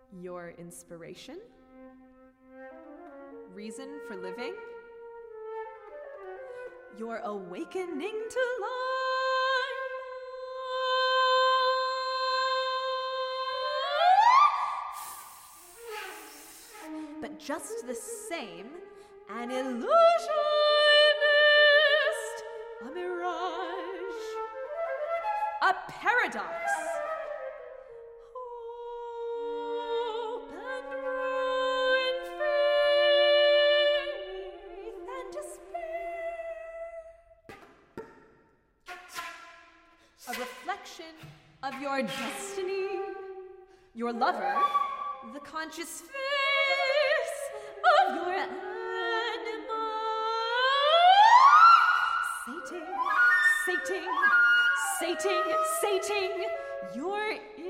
your inspiration, reason for living, your awakening to life. But just the same, an illusionist, a mirage, a paradox. Hope and ruin, faith and despair. A reflection of your destiny, your lover, the conscious face of your animal. Sating your